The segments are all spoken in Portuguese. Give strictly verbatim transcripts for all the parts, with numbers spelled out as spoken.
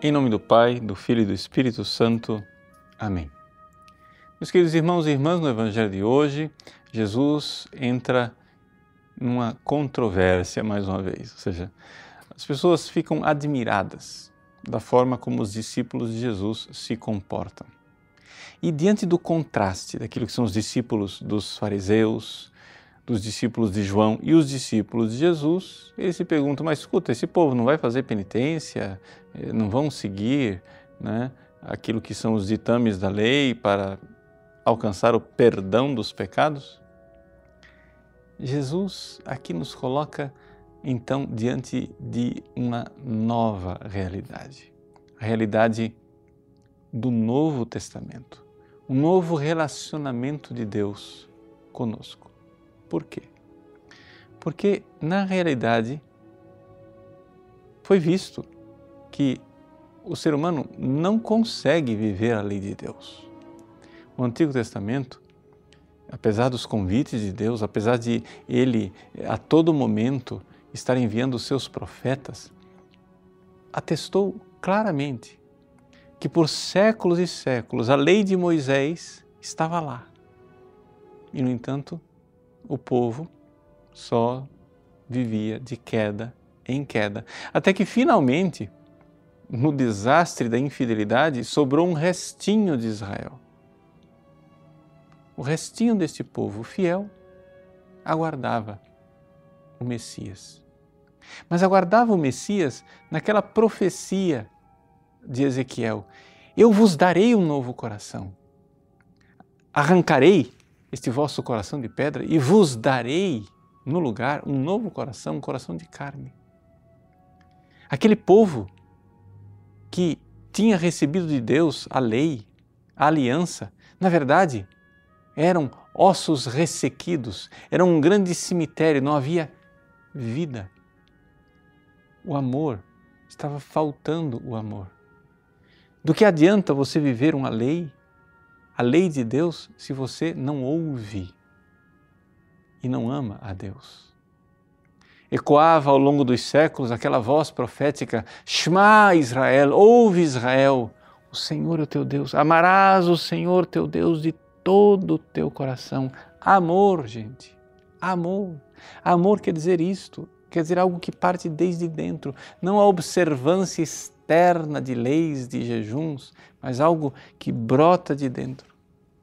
Em nome do Pai, do Filho e do Espírito Santo. Amém. Meus queridos irmãos e irmãs, no Evangelho de hoje, Jesus entra numa controvérsia mais uma vez. Ou seja, as pessoas ficam admiradas da forma como os discípulos de Jesus se comportam. E diante do contraste daquilo que são os discípulos dos fariseus, dos discípulos de João e os discípulos de Jesus, eles se perguntam, mas escuta, esse povo não vai fazer penitência, não vão seguir, né, aquilo que são os ditames da lei para alcançar o perdão dos pecados? Jesus aqui nos coloca, então, diante de uma nova realidade, a realidade do Novo Testamento, um novo relacionamento de Deus conosco. Por quê? Porque, na realidade, foi visto que o ser humano não consegue viver a lei de Deus. O Antigo Testamento, apesar dos convites de Deus, apesar de Ele a todo momento estar enviando os seus profetas, atestou claramente que por séculos e séculos a lei de Moisés estava lá. E, no entanto, o povo só vivia de queda em queda. Até que, finalmente, no desastre da infidelidade, sobrou um restinho de Israel. O restinho deste povo fiel aguardava o Messias. Mas aguardava o Messias naquela profecia de Ezequiel: eu vos darei um novo coração, arrancarei este vosso coração de pedra e vos darei no lugar um novo coração, um coração de carne. Aquele povo que tinha recebido de Deus a lei, a aliança, na verdade, eram ossos ressequidos, era um grande cemitério, não havia vida. O amor, estava faltando o amor. Do que adianta você viver uma lei, a lei de Deus, se você não ouve e não ama a Deus? Ecoava ao longo dos séculos aquela voz profética: Shema Israel, ouve Israel, o Senhor é o teu Deus, amarás o Senhor teu Deus de todo o teu coração. Amor, gente, amor. Amor quer dizer isto, quer dizer algo que parte desde dentro, não a observância externa de leis, de jejuns, mas algo que brota de dentro.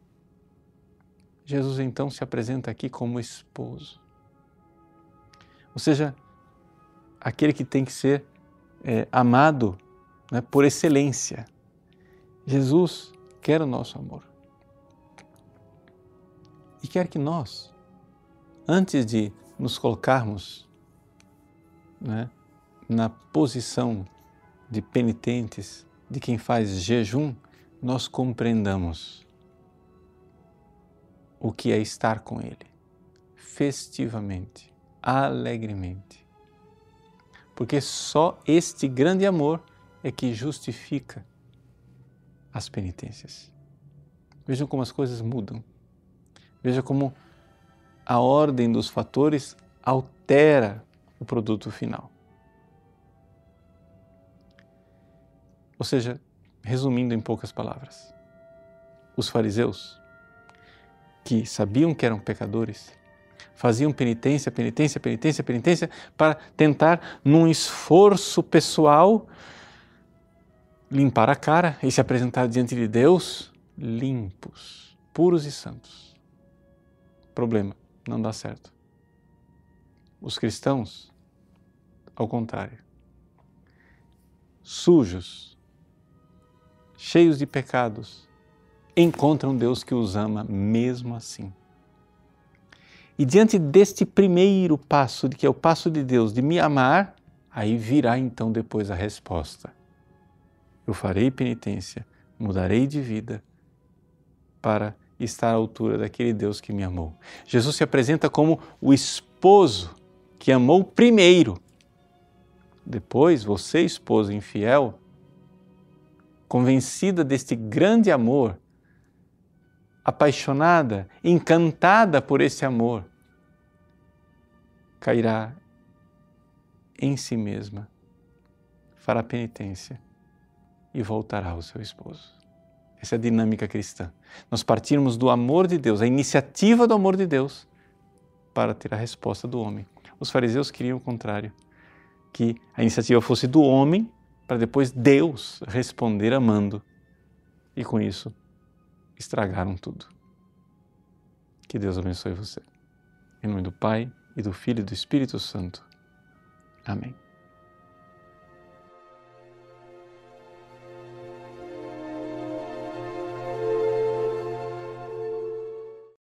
Jesus então se apresenta aqui como esposo, ou seja, aquele que tem que ser é, amado, né, por excelência. Jesus quer o nosso amor e quer que nós, antes de nos colocarmos, né, na posição de penitentes, de quem faz jejum, nós compreendamos o que é estar com Ele, festivamente, alegremente. Porque só este grande amor é que justifica as penitências. Vejam como as coisas mudam. Veja como a ordem dos fatores altera o produto final. Ou seja, resumindo em poucas palavras, os fariseus, que sabiam que eram pecadores, faziam penitência, penitência, penitência, penitência, para tentar, num esforço pessoal, limpar a cara e se apresentar diante de Deus limpos, puros e santos. Problema, não dá certo. Os cristãos, ao contrário, sujos, cheios de pecados, encontram Deus que os ama mesmo assim. E diante deste primeiro passo, de que é o passo de Deus, de me amar, aí virá então depois a resposta. Eu farei penitência, mudarei de vida para estar à altura daquele Deus que me amou. Jesus se apresenta como o esposo que amou primeiro. Depois, você, esposa infiel, convencida deste grande amor, apaixonada, encantada por esse amor, cairá em si mesma, fará penitência e voltará ao seu esposo. Essa é a dinâmica cristã. Nós partirmos do amor de Deus, a iniciativa do amor de Deus, para ter a resposta do homem. Os fariseus queriam o contrário, que a iniciativa fosse do homem, para depois Deus responder amando. E com isso, estragaram tudo. Que Deus abençoe você. Em nome do Pai, e do Filho e do Espírito Santo. Amém.